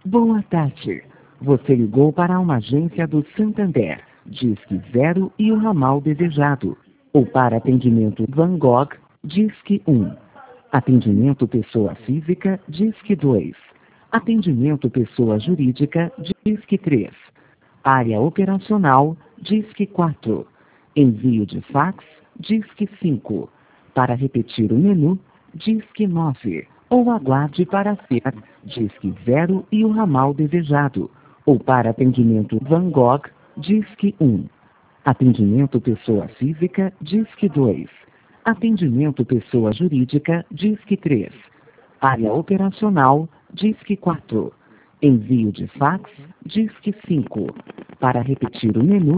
Boa tarde. Você ligou para uma agência do Santander, Disque 0 e o ramal desejado. Ou para atendimento Van Gogh, Disque 1. Atendimento pessoa física, Disque 2. Atendimento pessoa jurídica, Disque 3. Área operacional, Disque 4. Envio de fax, Disque 5. Para repetir o menu, Disque 9. Ou aguarde para ser Disque 0 e o ramal desejado. Ou para atendimento Van Gogh, Disque 1. Atendimento pessoa física, Disque 2. Atendimento pessoa jurídica, Disque 3. Área operacional, Disque 4. Envio de fax, Disque 5. Para repetir o menu,